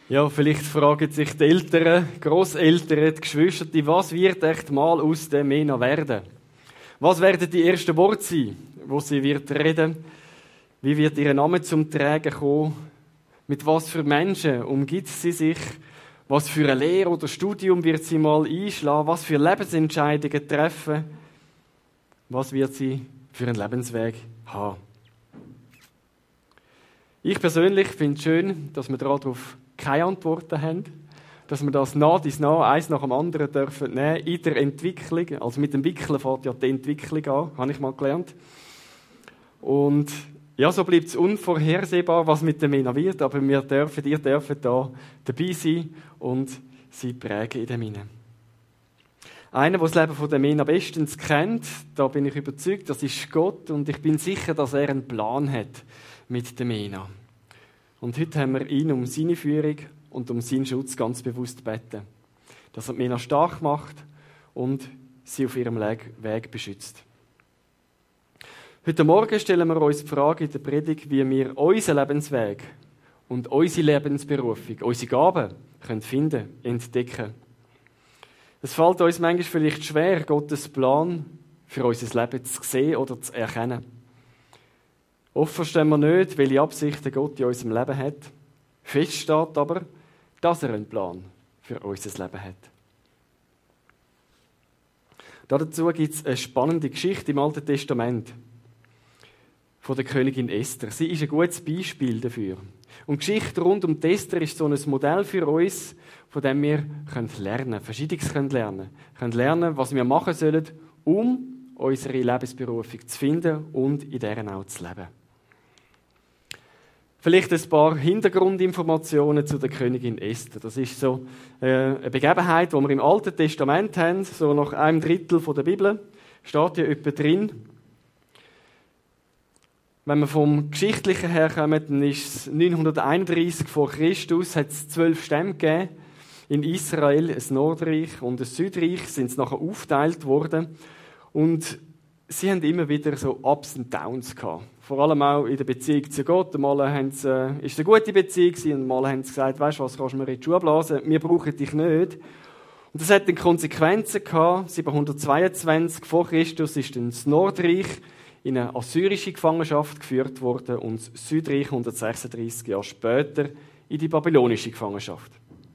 Ja, vielleicht fragen sich die Eltern, Grosseltern, die Geschwister, was wird echt mal aus der Mena werden? Was werden die ersten Worte sein, wo sie wird reden? Wie wird ihr Name zum Tragen kommen? Mit was für Menschen umgibt sie sich? Was für eine Lehre oder Studium wird sie mal einschlagen? Was für Lebensentscheidungen treffen? Was wird sie für einen Lebensweg haben? Ich persönlich finde es schön, dass wir darauf keine Antworten haben, dass wir das eins nach dem anderen dürfen nehmen in der Entwicklung. Also mit dem Wickeln fängt ja die Entwicklung an, habe ich mal gelernt. Und ja, so bleibt es unvorhersehbar, was mit der Mena wird, aber ihr dürft da dabei sein und sie prägen in der Mena. Einer, der das Leben von der Mena bestens kennt, da bin ich überzeugt, das ist Gott und ich bin sicher, dass er einen Plan hat mit der Mena. Und heute haben wir ihn um seine Führung und um seinen Schutz ganz bewusst beten. Dass er die Mena stark macht und sie auf ihrem Weg beschützt. Heute Morgen stellen wir uns die Frage in der Predigt, wie wir unseren Lebensweg und unsere Lebensberufung, unsere Gaben können finden, entdecken. Es fällt uns manchmal vielleicht schwer, Gottes Plan für unser Leben zu sehen oder zu erkennen. Oft verstehen wir nicht, welche Absichten Gott in unserem Leben hat. Fest steht aber, dass er einen Plan für unser Leben hat. Dazu gibt es eine spannende Geschichte im Alten Testament von der Königin Esther. Sie ist ein gutes Beispiel dafür. Und die Geschichte rund um Esther ist so ein Modell für uns, von dem wir Verschiedenes lernen können, was wir machen sollen, um unsere Lebensberufung zu finden und in deren auch zu leben. Vielleicht ein paar Hintergrundinformationen zu der Königin Esther. Das ist so eine Begebenheit, die wir im Alten Testament haben, so nach 1/3 der Bibel, steht ja etwa drin. Wenn wir vom Geschichtlichen her kommen, dann ist es 931 vor Christus, hat es 12 Stämme gegeben. In Israel ein Nordreich und ein Südreich sind sie nachher aufgeteilt worden. Und sie haben immer wieder so Ups und Downs gehabt. Vor allem auch in der Beziehung zu Gott. Mal ist es eine gute Beziehung und mal haben sie gesagt, weißt du was, kannst du mir in die Schuhe blasen, wir brauchen dich nicht. Und das hat dann Konsequenzen gehabt. 722 vor Christus ist dann das Nordreich in eine assyrische Gefangenschaft geführt worden und das Südreich 136 Jahre später in die babylonische Gefangenschaft.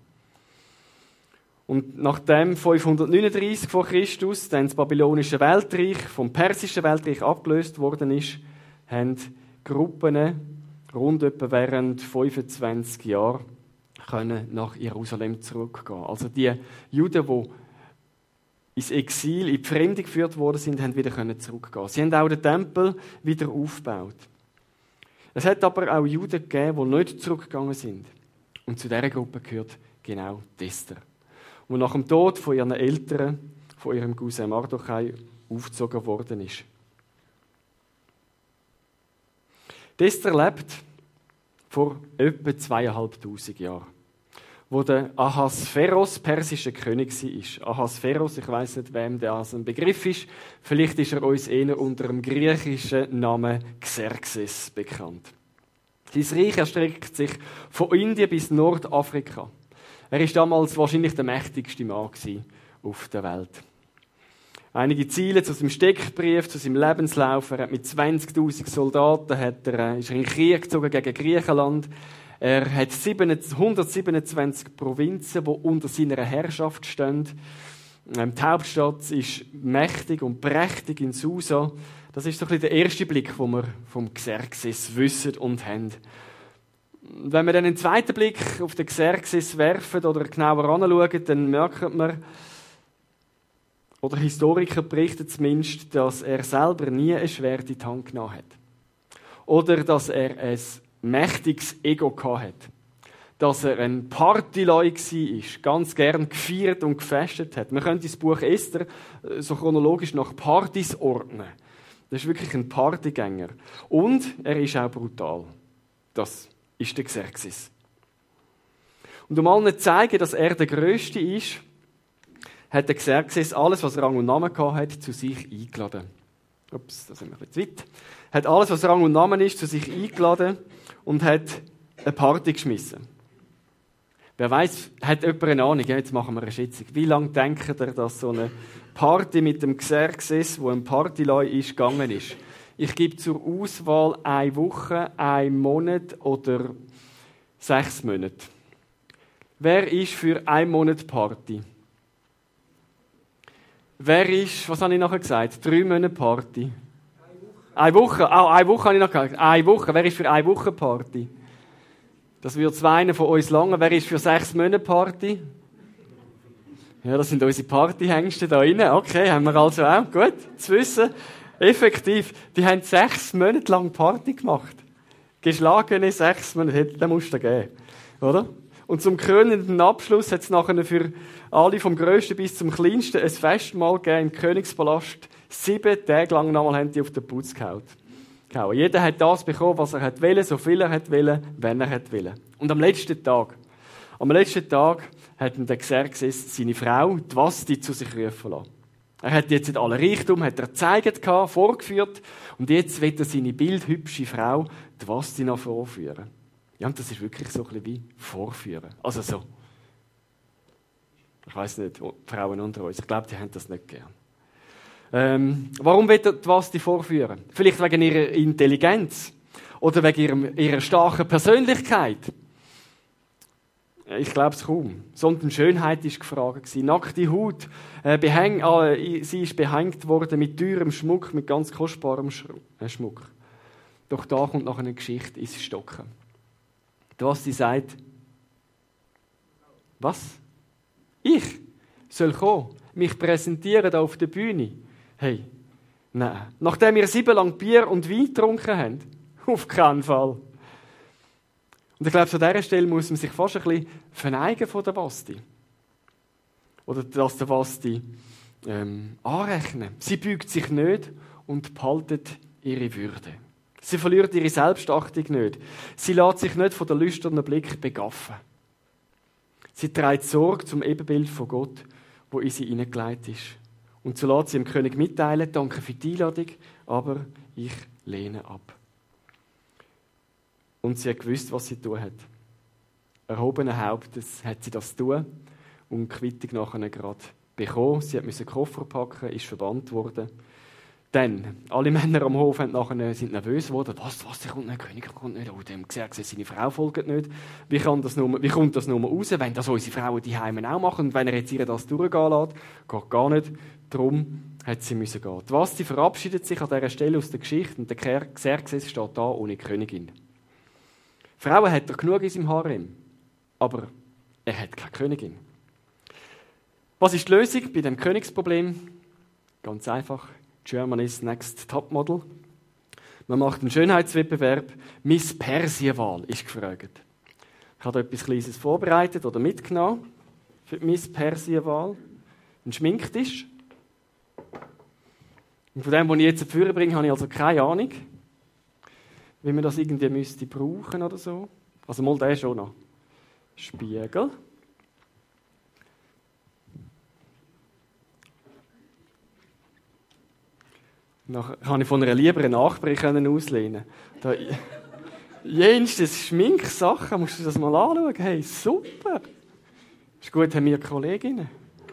Und nachdem 539 vor Christus dann das babylonische Weltreich vom persischen Weltreich abgelöst worden ist, haben Gruppen rund etwa während 25 Jahren können nach Jerusalem zurückgehen. Also die Juden, die ins Exil, in die Fremde geführt worden sind, haben wieder zurückgehen. Sie haben auch den Tempel wieder aufgebaut. Es hat aber auch Juden gegeben, die nicht zurückgegangen sind. Und zu dieser Gruppe gehört genau Esther, die nach dem Tod von ihren Eltern, von ihrem Cousin Mardochai, aufgezogen worden ist. Esther lebt vor etwa 2500 Jahren, wo der Ahasveros persischer König war. Ahasveros, ich weiss nicht, wem der als ein Begriff ist. Vielleicht ist er uns eher unter dem griechischen Namen Xerxes bekannt. Sein Reich erstreckt sich von Indien bis Nordafrika. Er war damals wahrscheinlich der mächtigste Mann auf der Welt. Einige Ziele zu seinem Steckbrief, zu seinem Lebenslauf. Er hat mit 20'000 Soldaten ist er in den Krieg gezogen gegen Griechenland. Er hat 127 Provinzen, die unter seiner Herrschaft stehen. Die Hauptstadt ist mächtig und prächtig in Susa. Das ist so ein bisschen der erste Blick, den wir vom Xerxes wissen und haben. Wenn wir dann einen zweiten Blick auf den Xerxes werfen oder genauer anschauen, dann merkt man, oder Historiker berichten zumindest, dass er selber nie ein Schwert in die Hand genommen hat. Oder dass er ein mächtiges Ego hatte. Dass er ein Partyleu war, ganz gern gefeiert und gefestet hat. Man könnte das Buch Esther so chronologisch nach Partys ordnen. Das ist wirklich ein Partygänger. Und er ist auch brutal. Das ist der Xerxes. Und um allen zu zeigen, dass er der Größte ist, hat der Xerxes alles, was Rang und Namen hatte, zu sich eingeladen. Ups, da sind wir ein bisschen zu weit. Hat alles, was Rang und Namen ist, zu sich eingeladen und hat eine Party geschmissen. Wer weiss, hat jemand eine Ahnung? Ja, jetzt machen wir eine Schätzung. Wie lange denkt ihr, dass so eine Party mit dem Xerxes, wo ein Partyleu ist, gegangen ist? Ich gebe zur Auswahl 1 Woche, 1 Monat oder 6 Monate. Wer ist für 1 Monat Party? Wer ist, was habe ich nachher gesagt? 3 Monate Party. 1 Woche. Ah, 1 Woche habe ich noch gesagt. 1 Woche. Wer ist für 1 Woche Party? Das wird 2 von uns lange. Wer ist für 6 Monate Party? Ja, das sind unsere Partyhengste da rein. Okay, haben wir also auch. Gut, zu wissen. Effektiv, die haben 6 Monate lang Party gemacht. Geschlagene 6 Monate, den musst du geben. Oder? Und zum krönenden Abschluss hat es nachher für alle, vom Grössten bis zum Kleinsten, ein Festmahl gegeben im Königspalast. 7 Tage lang nochmal haben die auf den Putz gehauen. Jeder hat das bekommen, was er wollte, so viel er wollte, wenn er wollte. Und am letzten Tag hat der Xerxes seine Frau, die Vasti, zu sich rufen lassen. Er hat jetzt nicht alle Reichtum, hat er gezeigt, vorgeführt, und jetzt will er seine bildhübsche Frau, die Vasti, noch vorführen. Ja, und das ist wirklich so ein bisschen wie vorführen. Also so. Ich weiss nicht, Frauen unter uns, ich glaube, die haben das nicht gern. Warum will er die Vasti vorführen? Vielleicht wegen ihrer Intelligenz oder wegen ihrer starken Persönlichkeit. Ich glaube es kaum. Sondern Schönheit war gefragt. Nackte Haut. Sie ist behängt worden mit teurem Schmuck, mit ganz kostbarem Schmuck. Doch da kommt noch eine Geschichte ins Stocken. Die Vasti sagt, was? Ich soll kommen, mich präsentieren da auf der Bühne. Hey, nein. Nachdem wir 7 lang Bier und Wein getrunken haben? Auf keinen Fall. Und ich glaube, an dieser Stelle muss man sich fast ein bisschen verneigen von der Vasti. Oder dass der Vasti anrechnen. Sie beugt sich nicht und behaltet ihre Würde. Sie verliert ihre Selbstachtung nicht. Sie lässt sich nicht von der lüsternen Blick begaffen. Sie trägt Sorge zum Ebenbild von Gott, wo in sie hineingelegt ist. Und so lässt sie dem König mitteilen, danke für die Einladung, aber ich lehne ab. Und sie hat gewusst, was sie zu tun hat. Erhobenen Hauptes hat sie das tun und die Quittung nachher gerade bekommen. Sie musste den Koffer packen, ist verbannt worden. Dann, alle Männer am Hof sind nervös geworden. Was, der kommt nicht, der König kommt nicht. Oh, dem gesagt, seine Frau folgt nicht. Wie kommt das nur raus, wenn das unsere Frauen die Heime auch machen? Und wenn er jetzt ihr das durchgehen lässt, geht gar nicht. Darum hat sie gehen. Die Vasti verabschiedet sich an dieser Stelle aus der Geschichte und der Xerxes steht da ohne Königin. Frauen hat er genug in seinem Harem, aber er hat keine Königin. Was ist die Lösung bei dem Königsproblem? Ganz einfach. Germany's Next Topmodel. Man macht einen Schönheitswettbewerb. Miss Persienwahl ist gefragt. Ich habe da etwas Kleines vorbereitet oder mitgenommen für die Miss Persienwahl. Ein Schminktisch. Und von dem, was ich jetzt vorbringe, habe ich also keine Ahnung, wie man das irgendwie müsste brauchen oder so. Also mal den schon noch. Spiegel. Nachher kann ich von einer lieberen Nachbarin auslehnen. Da jenstes Schminksachen, musst du das mal anschauen. Hey, super. Ist gut, haben wir Kolleginnen.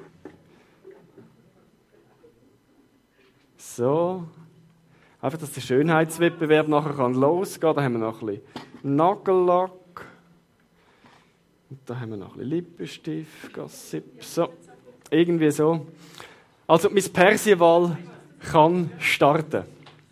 So. Einfach, dass der Schönheitswettbewerb nachher losgehen kann. Da haben wir noch ein bisschen Nagellack. Und da haben wir noch ein bisschen Lippenstift, Gossip. So. Irgendwie so. Also, Miss Persienwahl kann starten.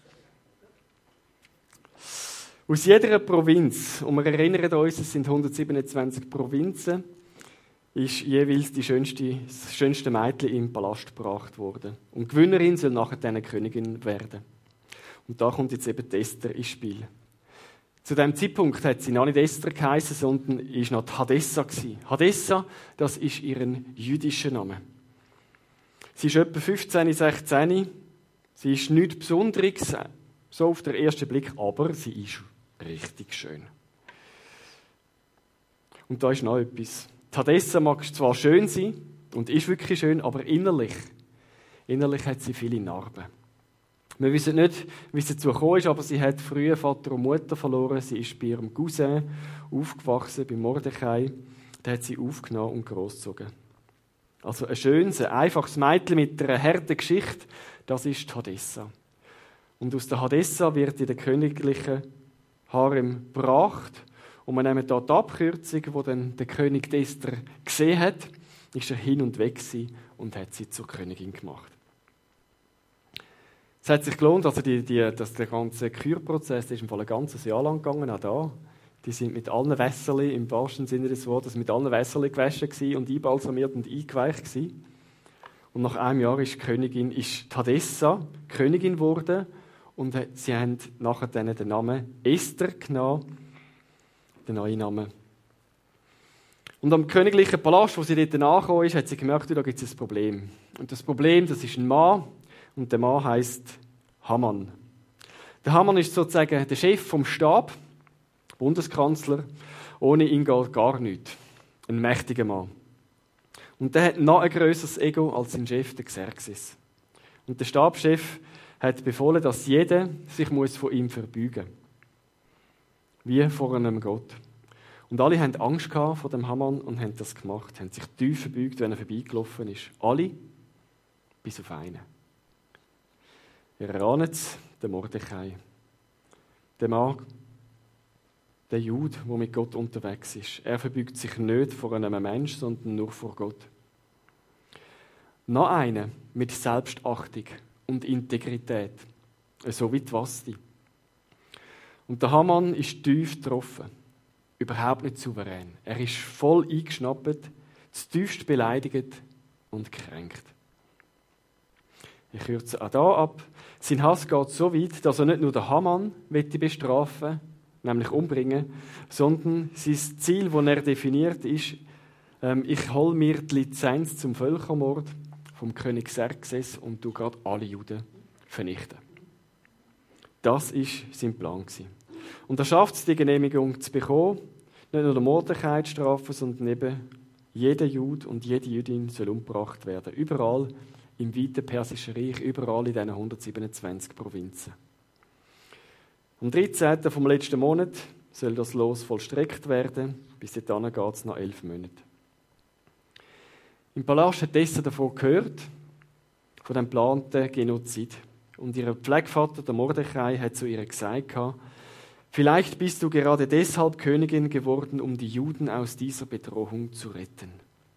Aus jeder Provinz, und wir erinnern uns, es sind 127 Provinzen, ist jeweils das schönste Mädchen im Palast gebracht worden. Und die Gewinnerin soll nachher dann Königin werden. Und da kommt jetzt eben Esther ins Spiel. Zu diesem Zeitpunkt hat sie noch nicht Esther geheißen, sondern ist noch Hadessa gewesen. Hadessa, das ist ihr jüdischer Name. Sie ist etwa 15, 16. Sie ist nichts Besonderes, so auf den ersten Blick, aber sie ist richtig schön. Und da ist noch etwas. Hadessa mag zwar schön sein und ist wirklich schön, aber innerlich hat sie viele Narben. Wir wissen nicht, wie es dazu gekommen ist, aber sie hat früher Vater und Mutter verloren. Sie ist bei ihrem Cousin aufgewachsen, bei Mordechai. der hat sie aufgenommen und großgezogen. Also ein schönes, ein einfaches Mädchen mit einer harten Geschichte, das ist Hadessa. Und aus der Hadessa wird in den königlichen Harem gebracht. Und wir nehmen hier die Abkürzung, die dann der König Esther gesehen hat, ist er hin und weg gewesen und hat sie zur Königin gemacht. Es hat sich gelohnt, also der ganze Kürprozess ist im Fall ein ganzes Jahr lang gegangen, auch da. Die sind mit allen Wässerli, im wahrsten Sinne des Wortes, mit allen Wässerli gewaschen gewesen und einbalsamiert und eingeweicht gewesen. Und nach einem Jahr ist Hadessa Königin geworden und sie haben nachher dann den Namen Esther genommen, den neuen Namen. Und am königlichen Palast, wo sie dort nachgekommen ist, hat sie gemerkt, da gibt es ein Problem. Und das Problem, das ist ein Mann, und der Mann heisst Haman. Der Haman ist sozusagen der Chef vom Stab, Bundeskanzler. Ohne ihn geht gar nichts. Ein mächtiger Mann. Und der hat noch ein grösseres Ego als sein Chef, der Xerxes. Und der Stabschef hat befohlen, dass jeder sich von ihm verbeugen muss. Wie vor einem Gott. Und alle hatten Angst vor dem Haman und haben das gemacht, haben sich tief verbeugt, wenn er vorbeigelaufen ist. Alle, bis auf einen. Ihr ahnt es, der Mordechai. Der Mann, der Jude, der mit Gott unterwegs ist. Er verbeugt sich nicht vor einem Menschen, sondern nur vor Gott. Noch einer mit Selbstachtung und Integrität, so wie die Vasti. Und der Haman ist tief getroffen, überhaupt nicht souverän. Er ist voll eingeschnappt, zutiefst beleidigt und gekränkt. Ich kürze auch hier ab. Sein Hass geht so weit, dass er nicht nur den Haman bestrafen will, nämlich umbringen, sondern sein Ziel, das er definiert, ist, ich hole mir die Lizenz zum Völkermord vom König Xerxes und du gerade alle Juden vernichten. Das war sein Plan. Und er schafft es, die Genehmigung zu bekommen, nicht nur der Mordechai zu strafen, sondern eben jeder Jude und jede Jüdin soll umgebracht werden. Überall im weiten Persischen Reich, überall in diesen 127 Provinzen. Am 13. vom letzten Monat soll das Los vollstreckt werden. Bis dahin geht es noch 11 Monate. Im Palast hat Esther davon gehört, von dem geplanten Genozid. Und ihr Pflegevater, der Mordechai, hat zu ihr gesagt, vielleicht bist du gerade deshalb Königin geworden, um die Juden aus dieser Bedrohung zu retten.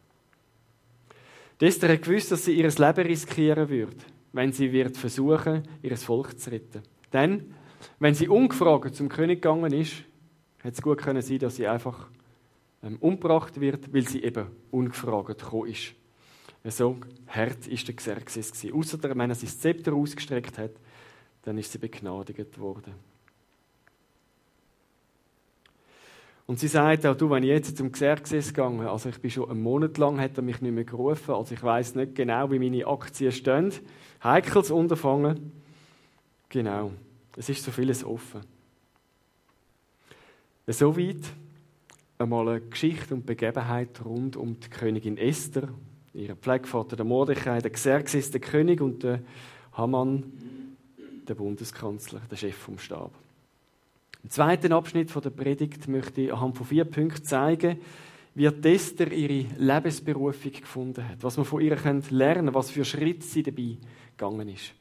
Esther hat gewusst, dass sie ihr Leben riskieren würde, wenn sie wird versuchen, ihr Volk zu retten. Denn, wenn sie ungefragt zum König gegangen ist, hätte es gut können sein, dass sie einfach umgebracht wird, weil sie eben ungefragt gekommen ist. So hart war der Xerxes. Ausser wenn er sein Zepter ausgestreckt hat, dann ist sie begnadigt worden. Und sie sagt auch, wenn ich jetzt zum Xerxes gegangen, also ich bin schon einen Monat lang, hat er mich nicht mehr gerufen, also ich weiss nicht genau, wie meine Aktien stehen. Heikles Unterfangen. Genau, es ist so vieles offen. So weit einmal eine Geschichte und Begebenheit rund um die Königin Esther, ihren Pflegevater, der Mordechai, der Xerxes, der König und der Haman, der Bundeskanzler, der Chef vom Stab. Im zweiten Abschnitt der Predigt möchte ich anhand von 4 Punkten zeigen, wie Esther ihre Lebensberufung gefunden hat, was wir von ihr lernen können, was für Schritte sie dabei gegangen ist.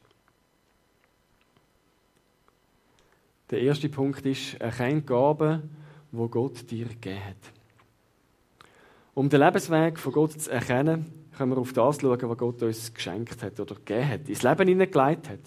Der erste Punkt ist, erkenne Gaben, die Gott dir gegeben hat. Um den Lebensweg von Gott zu erkennen, können wir auf das schauen, was Gott uns geschenkt hat oder gegeben hat, ins Leben hineingelegt hat.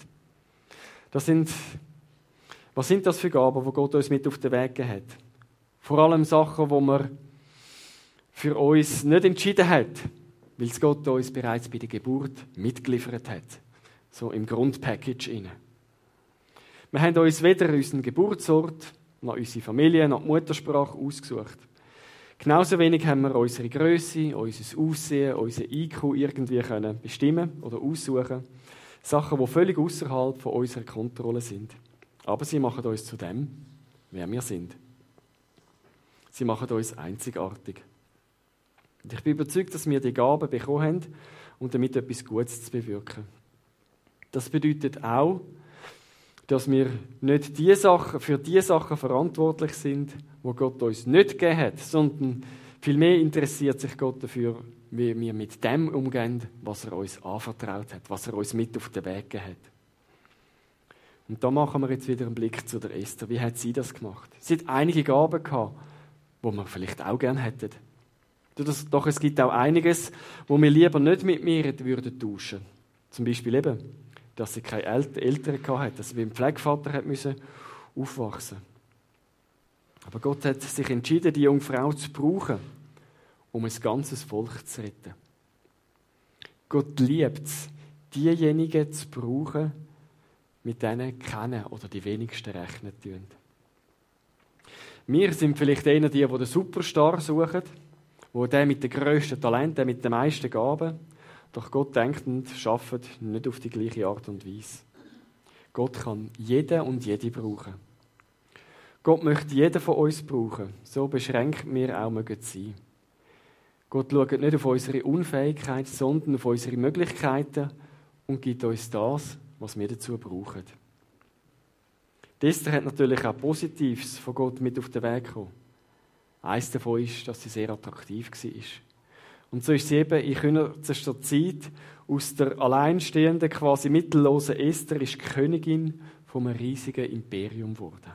Was sind das für Gaben, die Gott uns mit auf den Weg gegeben hat? Vor allem Sachen, die wir für uns nicht entschieden hat, weil es Gott uns bereits bei der Geburt mitgeliefert hat. So im Grundpackage inne. Wir haben uns weder unseren Geburtsort, noch unsere Familie, noch die Muttersprache ausgesucht. Genauso wenig haben wir unsere Grösse, unser Aussehen, unser IQ irgendwie können bestimmen oder aussuchen. Sachen, die völlig außerhalb von unserer Kontrolle sind. Aber sie machen uns zu dem, wer wir sind. Sie machen uns einzigartig. Und ich bin überzeugt, dass wir die Gaben bekommen haben, um damit etwas Gutes zu bewirken. Das bedeutet auch, dass wir nicht für die Sachen verantwortlich sind, die Gott uns nicht gegeben hat, sondern Vielmehr interessiert sich Gott dafür, wie wir mit dem umgehen, was er uns anvertraut hat, was er uns mit auf den Weg gegeben hat. Und da machen wir jetzt wieder einen Blick zu der Esther. Wie hat sie das gemacht? Sie hat einige Gaben gehabt, die wir vielleicht auch gerne hätten. Doch es gibt auch einiges, wo wir lieber nicht mit mir würden tauschen. Zum Beispiel eben, dass sie keine Eltern hatte, dass sie wie ein Pflegevater aufwachsen musste. Aber Gott hat sich entschieden, die junge Frau zu brauchen, um ein ganzes Volk zu retten. Gott liebt es, diejenigen zu brauchen, mit denen kennen oder die wenigsten rechnen tun. Wir sind vielleicht eher die den Superstar suchen, wo der mit dem grössten Talent, der mit den meisten Gaben, doch Gott denkt und arbeitet nicht auf die gleiche Art und Weise. Gott kann jeden und jede brauchen. Gott möchte jeden von uns brauchen, so beschränkt wir auch mögen sein. Gott schaut nicht auf unsere Unfähigkeit, sondern auf unsere Möglichkeiten und gibt uns das, was wir dazu brauchen. Esther hat natürlich auch Positives von Gott mit auf den Weg bekommen. Eines davon ist, dass sie sehr attraktiv war. Und so ist sie eben in kürzester Zeit aus der alleinstehenden, quasi mittellosen Esther ist Königin von einem riesigen Imperium geworden.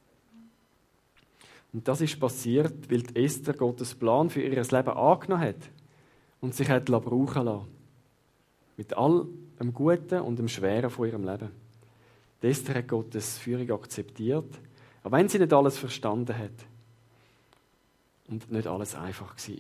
Und das ist passiert, weil die Esther Gottes Plan für ihr Leben angenommen hat und sich hat brauchen lassen. Mit all dem Guten und dem Schweren von ihrem Leben. Die Esther hat Gottes Führung akzeptiert, auch wenn sie nicht alles verstanden hat und nicht alles einfach war.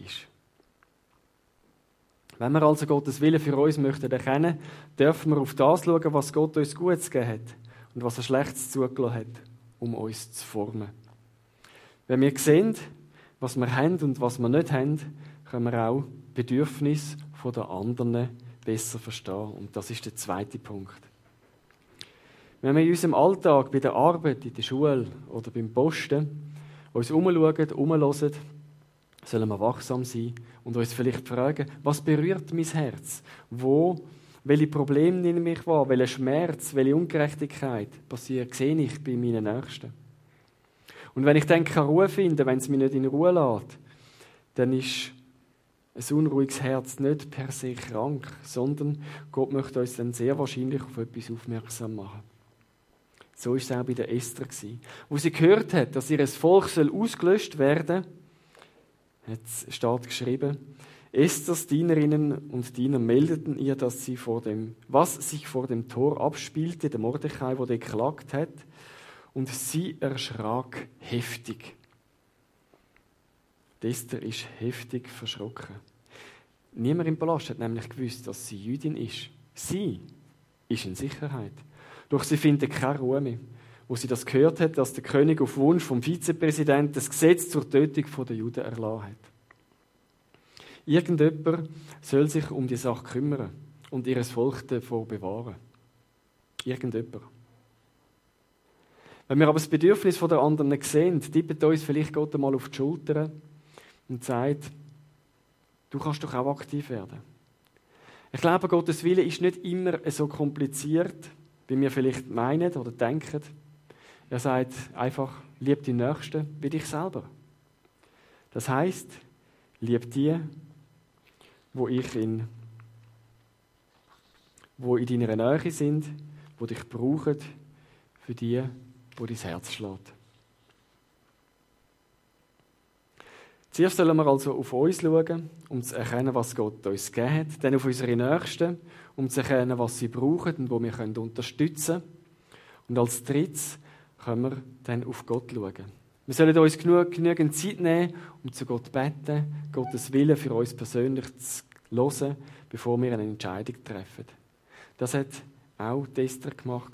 Wenn wir also Gottes Willen für uns möchten erkennen, dürfen wir auf das schauen, was Gott uns Gutes gegeben hat und was er Schlechtes zugelassen hat, um uns zu formen. Wenn wir sehen, was wir haben und was wir nicht haben, können wir auch die Bedürfnisse der anderen besser verstehen. Und das ist der zweite Punkt. Wenn wir in unserem Alltag, bei der Arbeit, in der Schule oder beim Posten uns umschauen, umhören, sollen wir wachsam sein und uns vielleicht fragen, was berührt mein Herz? Welche Probleme nehme ich wahr? Welcher Schmerz, welche Ungerechtigkeit passiert, sehe ich bei meinen Nächsten? Und wenn ich dann keine Ruhe finde, wenn es mich nicht in Ruhe lässt, dann ist ein unruhiges Herz nicht per se krank, sondern Gott möchte uns dann sehr wahrscheinlich auf etwas aufmerksam machen. So war es auch bei der Esther. Wo sie gehört hat, dass ihr Volk ausgelöscht werden soll, steht geschrieben, Esthers Dienerinnen und Diener meldeten ihr, was sich vor dem Tor abspielte, der Mordechai, der dort geklagt hat, und sie erschrak heftig. Esther ist heftig verschrocken. Niemand im Palast hat nämlich gewusst, dass sie Jüdin ist. Sie ist in Sicherheit. Doch sie findet keine Ruhe mehr. Wo sie das gehört hat, dass der König auf Wunsch vom Vizepräsidenten das Gesetz zur Tötung der Juden erlassen hat. Irgendjemand soll sich um die Sache kümmern und ihr Volk davor bewahren. Irgendjemand. Wenn wir aber das Bedürfnis der anderen sehen, tippt uns vielleicht Gott einmal auf die Schulter und sagt, du kannst doch auch aktiv werden. Ich glaube, Gottes Wille ist nicht immer so kompliziert, wie wir vielleicht meinen oder denken. Er sagt einfach, lieb die Nächsten wie dich selber. Das heisst, lieb die, wo in deiner Nähe sind, die dich brauchen, für die, wo dein Herz schlägt. Zuerst sollen wir also auf uns schauen, um zu erkennen, was Gott uns gegeben hat. Dann auf unsere Nächsten, um zu erkennen, was sie brauchen und wo wir unterstützen können. Und als drittes können wir dann auf Gott schauen. Wir sollen uns genügend Zeit nehmen, um zu Gott zu beten, Gottes Willen für uns persönlich zu hören, bevor wir eine Entscheidung treffen. Das hat auch Esther gemacht.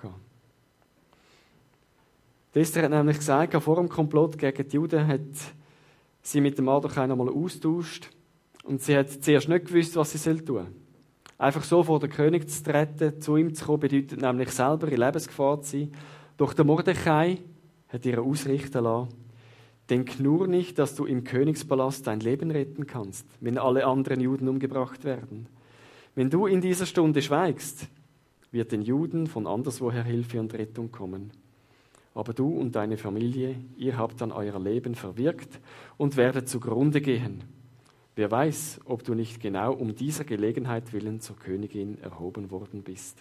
Esther hat nämlich gesagt, vor dem Komplott gegen die Juden hat sie mit dem Mardochai einmal austauscht und sie hat zuerst nicht gewusst, was sie tun soll. Einfach so vor den König zu treten, zu ihm zu kommen, bedeutet nämlich selber in Lebensgefahr zu sein. Doch der Mordechai hat ihr ausrichten lassen, denk nur nicht, dass du im Königspalast dein Leben retten kannst, wenn alle anderen Juden umgebracht werden. Wenn du in dieser Stunde schweigst, wird den Juden von anderswoher Hilfe und Rettung kommen. Aber du und deine Familie, ihr habt dann euer Leben verwirkt und werdet zugrunde gehen. Wer weiß, ob du nicht genau um dieser Gelegenheit willen zur Königin erhoben worden bist.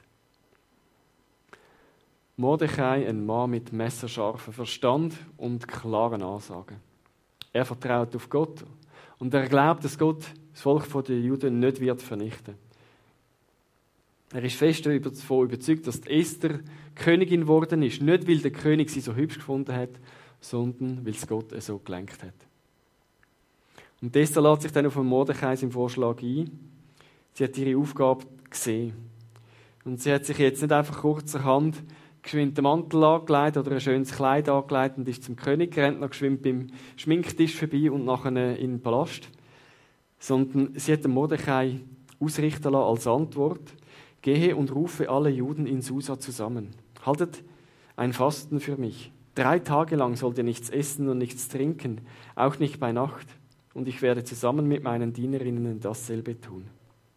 Mordechai, ein Mann mit messerscharfem Verstand und klaren Ansagen. Er vertraut auf Gott und er glaubt, dass Gott das Volk der Juden nicht wird vernichten. Er ist fest davon überzeugt, dass Esther Königin geworden ist, nicht weil der König sie so hübsch gefunden hat, sondern weil es Gott so gelenkt hat. Und Esther lässt sich dann auf Mordechai seinen Vorschlag ein. Sie hat ihre Aufgabe gesehen. Und sie hat sich jetzt nicht einfach kurzerhand geschwind den Mantel angelegt oder ein schönes Kleid angelegt und ist zum König gerannt, noch geschwind beim Schminktisch vorbei und nachher in den Palast. Sondern sie hat den Mordechai ausrichten lassen als Antwort: Gehe und rufe alle Juden in Susa zusammen. Haltet ein Fasten für mich. 3 Tage lang sollt ihr nichts essen und nichts trinken, auch nicht bei Nacht. Und ich werde zusammen mit meinen Dienerinnen dasselbe tun.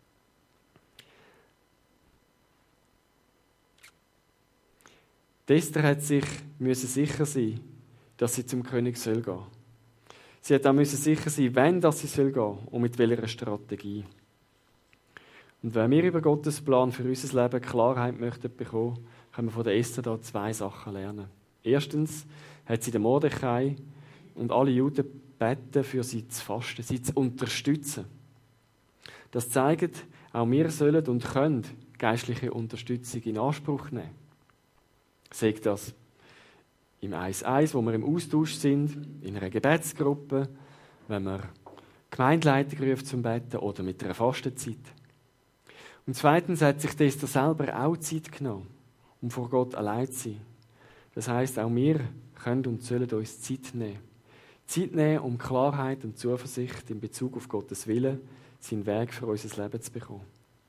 Esther hat sich sicher sein, dass sie zum König gehen soll. Sie hat auch sicher sein, wann sie gehen soll und mit welcher Strategie. Und wenn wir über Gottes Plan für unser Leben Klarheit möchten bekommen, können wir von der Esther da 2 Sachen lernen. Erstens hat sie den Mordechai und alle Juden gebeten, für sie zu fasten, sie zu unterstützen. Das zeigt, auch wir sollen und können geistliche Unterstützung in Anspruch nehmen. Sagt das im 1-1, wo wir im Austausch sind, in einer Gebetsgruppe, wenn wir Gemeindeleitung rufen zum Beten oder mit einer Fastenzeit. Und zweitens hat sich Esther selber auch Zeit genommen, um vor Gott allein zu sein. Das heisst, auch wir können und sollen uns Zeit nehmen. Zeit nehmen, um Klarheit und Zuversicht in Bezug auf Gottes Willen, seinen Weg für unser Leben zu bekommen.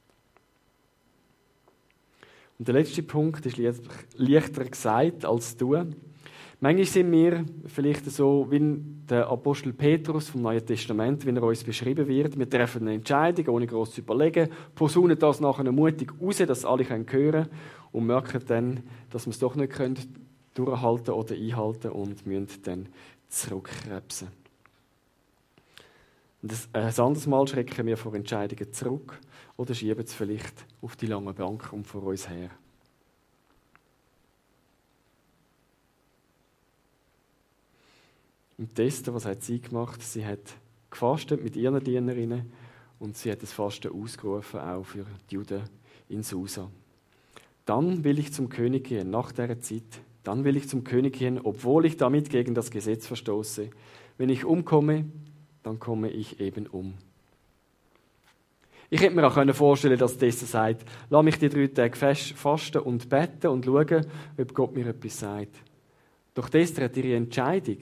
Und der letzte Punkt ist leichter gesagt als tun. Manchmal sind wir vielleicht so wie der Apostel Petrus vom Neuen Testament, wie er uns beschrieben wird. Wir treffen eine Entscheidung, ohne gross zu überlegen, posaunen das nachher mutig raus, dass alle hören können und merken dann, dass wir es doch nicht durchhalten oder einhalten und müssen dann zurückkrebsen. Und ein anderes Mal schrecken wir vor Entscheidungen zurück oder schieben es vielleicht auf die lange Bank und vor uns her. Und Esther, was hat sie gemacht? Sie hat gefastet mit ihren Dienerinnen und sie hat das Fasten ausgerufen, auch für die Juden in Susa. Dann will ich zum König gehen, nach dieser Zeit. Dann will ich zum König gehen, obwohl ich damit gegen das Gesetz verstoße. Wenn ich umkomme, dann komme ich eben um. Ich hätte mir auch vorstellen können, dass Esther sagt, lass mich die 3 Tage fasten und beten und schauen, ob Gott mir etwas sagt. Doch Esther hat ihre Entscheidung,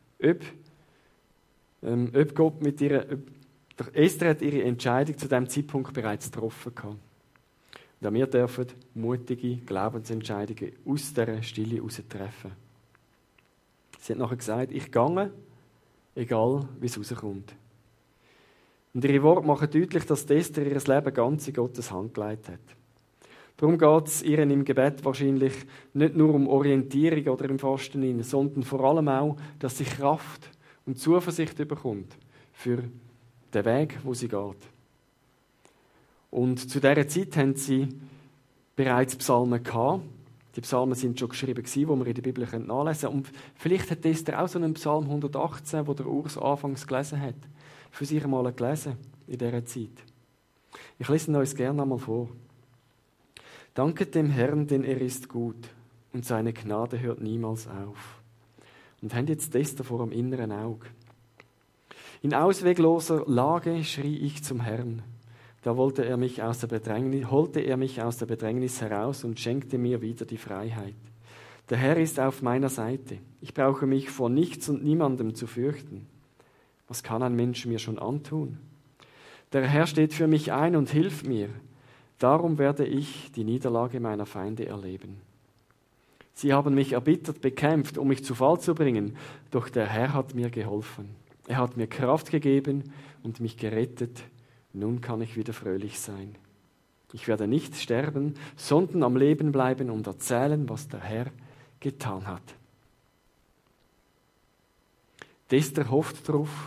ob Gott mit ihr, Esther hat ihre Entscheidung zu diesem Zeitpunkt bereits getroffen gehabt. Und auch wir dürfen mutige Glaubensentscheidungen aus dieser Stille heraus treffen. Sie hat nachher gesagt, ich gehe, egal wie es rauskommt. Und ihre Worte machen deutlich, dass Esther ihr Leben ganz in Gottes Hand gelegt hat. Darum geht es ihr im Gebet wahrscheinlich nicht nur um Orientierung oder im Fasten, sondern vor allem auch, dass sie Kraft und Zuversicht bekommt für den Weg, wo sie geht. Und zu dieser Zeit haben sie bereits Psalmen gehabt. Die Psalmen sind schon geschrieben gewesen, die wir in der Bibel nachlesen können. Und vielleicht hat Esther auch so einen Psalm 118, wo der Urs anfangs gelesen hat, für sich einmal gelesen in dieser Zeit. Ich lese ihn uns gerne einmal vor. Danket dem Herrn, denn er ist gut und seine Gnade hört niemals auf. Und haben jetzt Esther vor dem inneren Auge. In auswegloser Lage schrie ich zum Herrn. Da holte er mich aus der Bedrängnis heraus und schenkte mir wieder die Freiheit. Der Herr ist auf meiner Seite. Ich brauche mich vor nichts und niemandem zu fürchten. Was kann ein Mensch mir schon antun? Der Herr steht für mich ein und hilft mir. Darum werde ich die Niederlage meiner Feinde erleben. Sie haben mich erbittert bekämpft, um mich zu Fall zu bringen, doch der Herr hat mir geholfen. Er hat mir Kraft gegeben und mich gerettet. Nun kann ich wieder fröhlich sein. Ich werde nicht sterben, sondern am Leben bleiben und erzählen, was der Herr getan hat. Esther hofft darauf,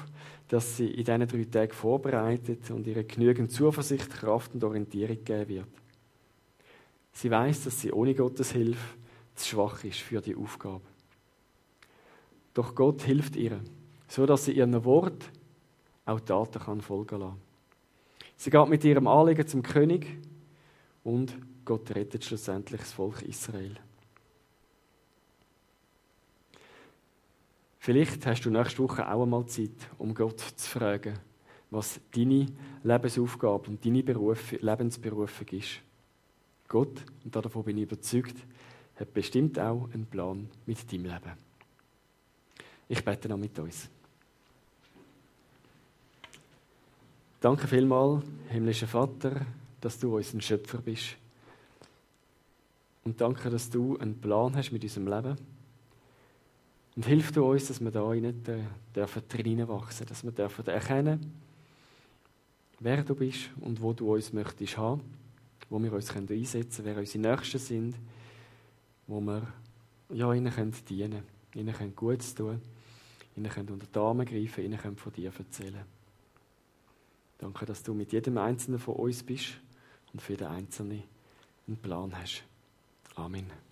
dass sie in diesen 3 Tagen vorbereitet und ihr genügend Zuversicht, Kraft und Orientierung geben wird. Sie weiß, dass sie ohne Gottes Hilfe zu schwach ist für die Aufgabe. Doch Gott hilft ihr, so dass sie ihren Wort auch Taten kann folgen lassen. Sie geht mit ihrem Anliegen zum König und Gott rettet schlussendlich das Volk Israel. Vielleicht hast du nächste Woche auch einmal Zeit, um Gott zu fragen, was deine Lebensaufgabe und deine Lebensberufung ist. Gott, und davon bin ich überzeugt, hat bestimmt auch einen Plan mit deinem Leben. Ich bete noch mit uns. Danke vielmals, himmlischer Vater, dass du unser Schöpfer bist. Und danke, dass du einen Plan hast mit unserem Leben. Und hilf du uns, dass wir da drin wachsen, dass wir erkennen, wer du bist und wo du uns möchtest haben, wo wir uns einsetzen können, wer unsere Nächsten sind, wo wir ihnen dienen können, ihnen Gutes tun, ihnen unter die Arme greifen, ihnen von dir erzählen. Danke, dass du mit jedem Einzelnen von uns bist und für den Einzelnen einen Plan hast. Amen.